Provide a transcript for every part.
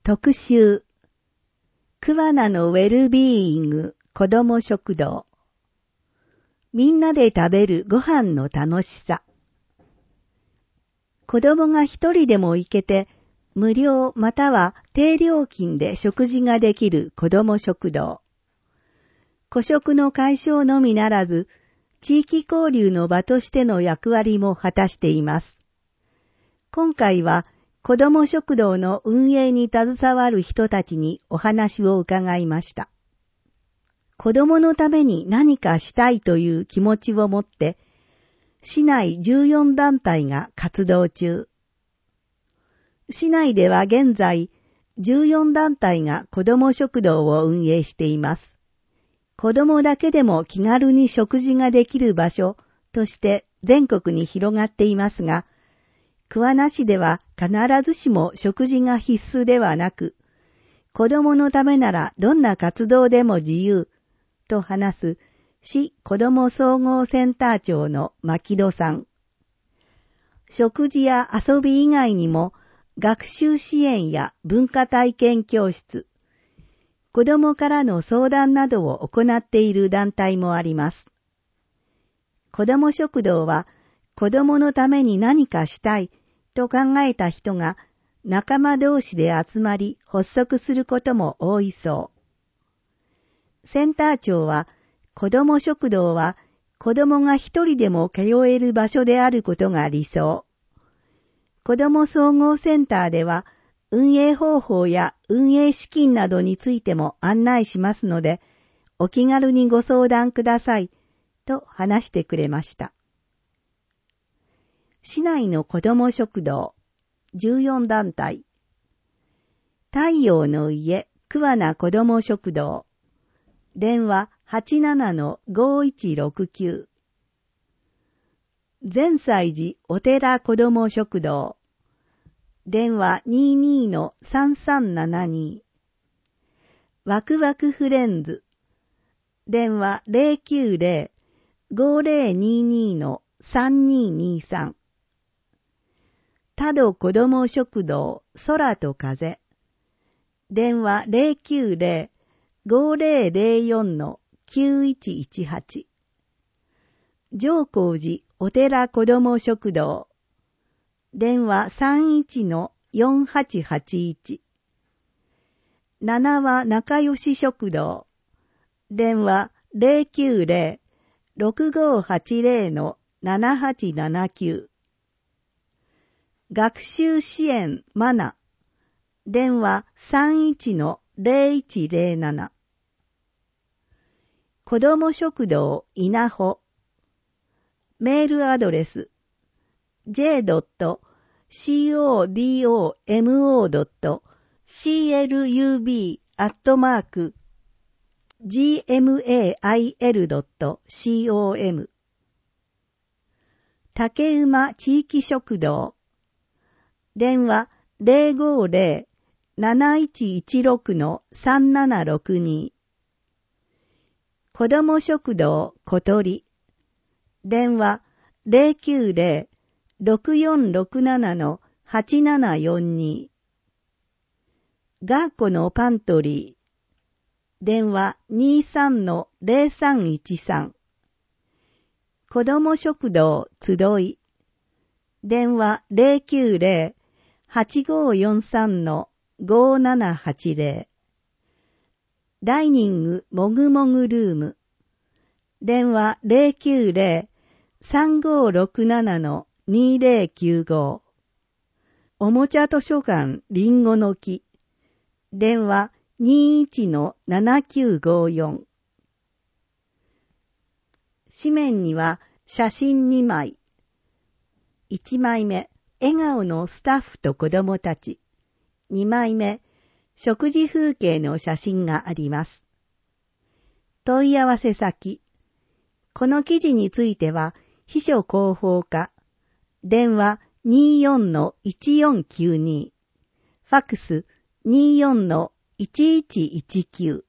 特集桑名のウェルビーイング子ども食堂。みんなで食べるご飯の楽しさ。子供が一人でも行けて無料または低料金で食事ができる子ども食堂。孤食の解消のみならず地域交流の場としての役割も果たしています。今回は子ども食堂の運営に携わる人たちにお話を伺いました。子どものために何かしたいという気持ちを持って、市内14団体が活動中。市内では現在、14団体が子ども食堂を運営しています。子どもだけでも気軽に食事ができる場所として全国に広がっていますが、桑名市では必ずしも食事が必須ではなく、子供のためならどんな活動でも自由と話す市子ども総合センター長の牧戸さん。食事や遊び以外にも学習支援や文化体験教室、子供からの相談などを行っている団体もあります。子ども食堂は子供のために何かしたいと考えた人が仲間同士で集まり発足することも多いそう。センター長は子ども食堂は子供が一人でも通える場所であることが理想。子ども総合センターでは運営方法や運営資金などについても案内しますのでお気軽にご相談くださいと話してくれました。市内の子ども食堂14団体太陽の家桑名子ども食堂電話 87-5169 善祭寺お寺子ども食堂電話 22-3372 ワクワクフレンズ電話 090-5022-3223多度子ども食堂空と風電話 090-5004-9118 上光寺お寺子ども食堂電話 31-4881 七和仲良し食堂電話 090-6580-7879学習支援マナ電話 31-0107 子ども食堂稲穂メールアドレス j.co.mo.club.gmail.com 竹馬地域食堂電話 050-7116-3762 子ども食堂小鳥電話 090-6467-8742 ガーコのパントリー電話 23-0313 子ども食堂集い電話 090-8543-5780 ダイニングもぐもぐルーム電話 090-3567-2095 おもちゃ図書館りんごの木電話 21-7954 紙面には写真2枚1枚目笑顔のスタッフと子供たち2枚目食事風景の写真があります。問い合わせ先この記事については秘書広報課電話 24-1492 ファクス 24-1119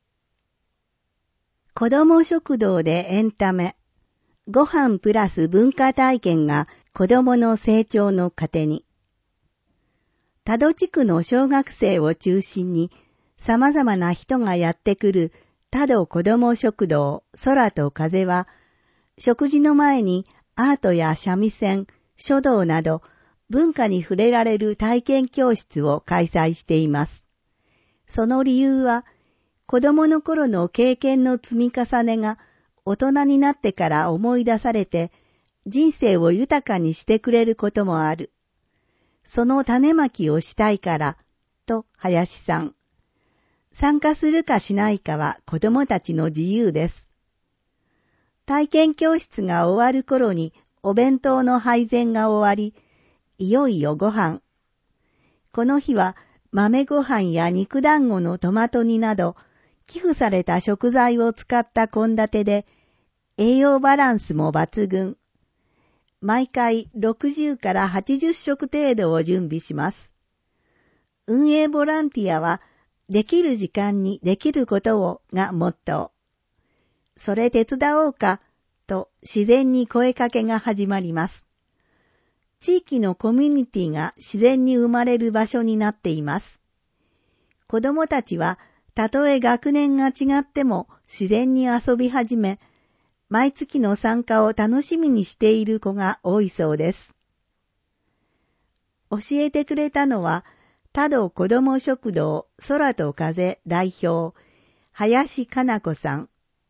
子ども食堂でエンタメご飯プラス文化体験が子どもの成長の糧に多度地区の小学生を中心に様々な人がやってくる多度子ども食堂空と風は、食事の前にアートや三味線、書道など文化に触れられる体験教室を開催しています。その理由は、子供の頃の経験の積み重ねが大人になってから思い出されて、人生を豊かにしてくれることもある。その種まきをしたいから、と林さん。参加するかしないかは子供たちの自由です。体験教室が終わる頃にお弁当の配膳が終わり、いよいよご飯。この日は豆ご飯や肉団子のトマト煮など、寄付された食材を使った献立で、栄養バランスも抜群。毎回60から80食程度を準備します。運営ボランティアは、できる時間にできることをがモットー。それ手伝おうか、と自然に声かけが始まります。地域のコミュニティが自然に生まれる場所になっています。子供たちは、たとえ学年が違っても自然に遊び始め、毎月の参加を楽しみにしている子が多いそうです。教えてくれたのは、多度子ども食堂空と風代表、林かな子さん。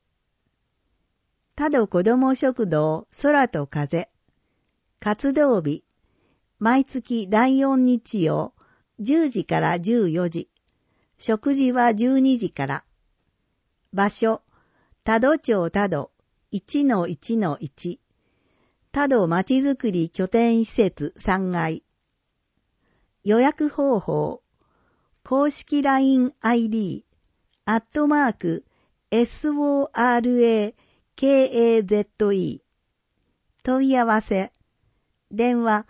多度子ども食堂空と風。活動日、毎月第4日曜、10時から14時。食事は12時から。場所、多度町多度 1-1-1。多度まちづくり拠点施設3階。予約方法、公式 LINE ID、@SORAKAZE。問い合わせ、電話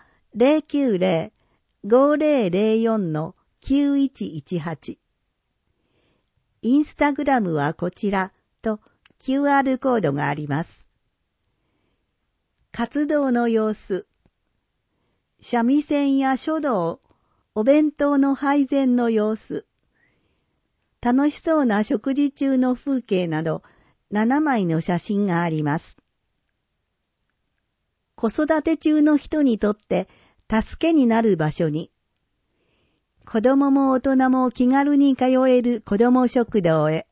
090-5004-9118。インスタグラムはこちらと QR コードがあります。活動の様子。三味線や書道、お弁当の配膳の様子。楽しそうな食事中の風景など7枚の写真があります。子育て中の人にとって助けになる場所に。子供も大人も気軽に通える子ども食堂へ。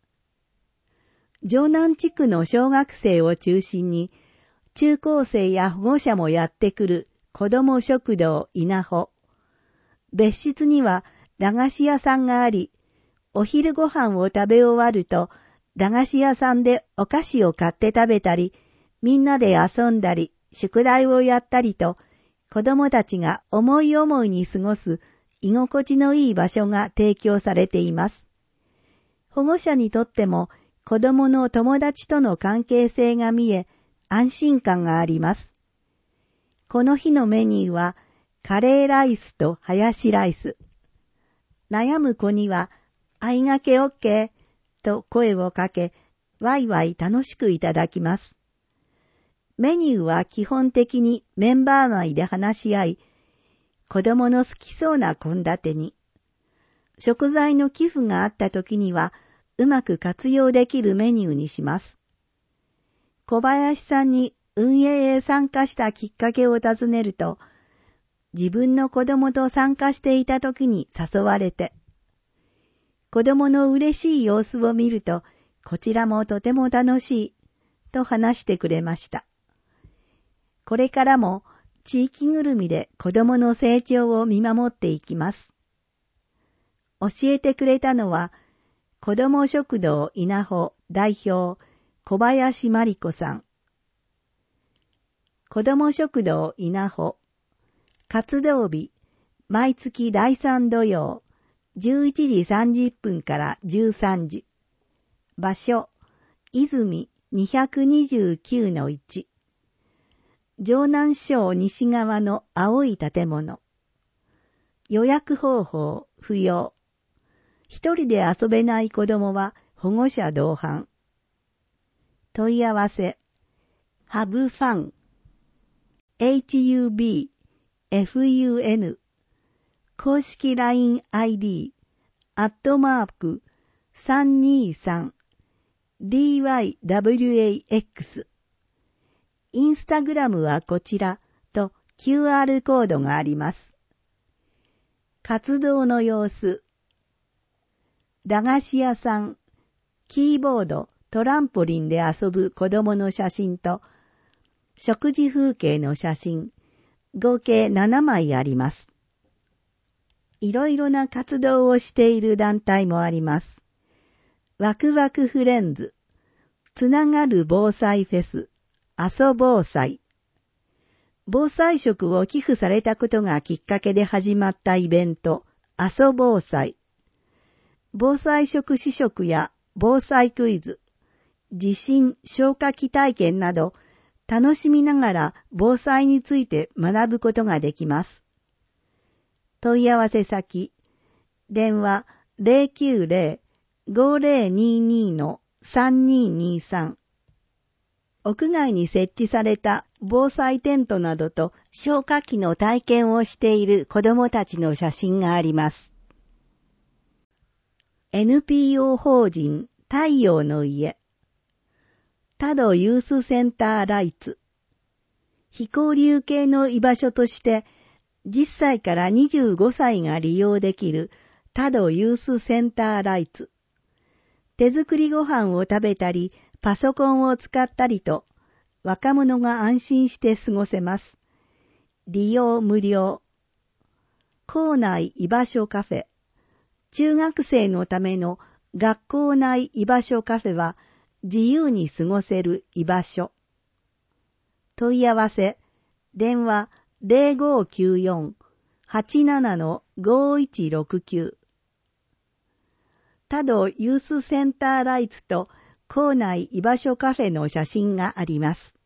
城南地区の小学生を中心に、中高生や保護者もやってくる子ども食堂稲穂。別室には駄菓子屋さんがあり、お昼ご飯を食べ終わると、駄菓子屋さんでお菓子を買って食べたり、みんなで遊んだり、宿題をやったりと、子供たちが思い思いに過ごす居心地のいい場所が提供されています。保護者にとっても子供の友達との関係性が見え、安心感があります。この日のメニューは、カレーライスとハヤシライス。悩む子には、あいがけ OK と声をかけ、ワイワイ楽しくいただきます。メニューは基本的にメンバー内で話し合い、子供の好きそうな献立に、食材の寄付があった時には、うまく活用できるメニューにします。小林さんに運営へ参加したきっかけを尋ねると、自分の子供と参加していた時に誘われて、子供の嬉しい様子を見ると、こちらもとても楽しい、と話してくれました。これからも地域ぐるみで子供の成長を見守っていきます。教えてくれたのは、子ども食堂稲穂代表小林真理子さん。子ども食堂稲穂活動日毎月第3土曜11時30分から13時。場所泉229-1。城南省西側の青い建物。予約方法不要。一人で遊べない子供は保護者同伴。問い合わせ。ハブファン。HUBFUN。 公式 LINE ID、@323DYWAX。インスタグラムはこちらと QR コードがあります。活動の様子。駄菓子屋さん、キーボード、トランポリンで遊ぶ子供の写真と、食事風景の写真、合計7枚あります。いろいろな活動をしている団体もあります。ワクワクフレンズ、つながる防災フェス、阿蘇防災。防災食を寄付されたことがきっかけで始まったイベント、阿蘇防災。防災食試食や防災クイズ、地震消火器体験など、楽しみながら防災について学ぶことができます。問い合わせ先、電話 090-5022-3223。屋外に設置された防災テントなどと消火器の体験をしている子どもたちの写真があります。NPO 法人太陽の家、多度ユースセンターライツ、非交流系の居場所として10歳から25歳が利用できる多度ユースセンターライツ、手作りご飯を食べたりパソコンを使ったりと若者が安心して過ごせます。利用無料。校内居場所カフェ、中学生のための学校内居場所カフェは自由に過ごせる居場所。問い合わせ、電話 0594-87-5169。多度ユースセンターライツと校内居場所カフェの写真があります。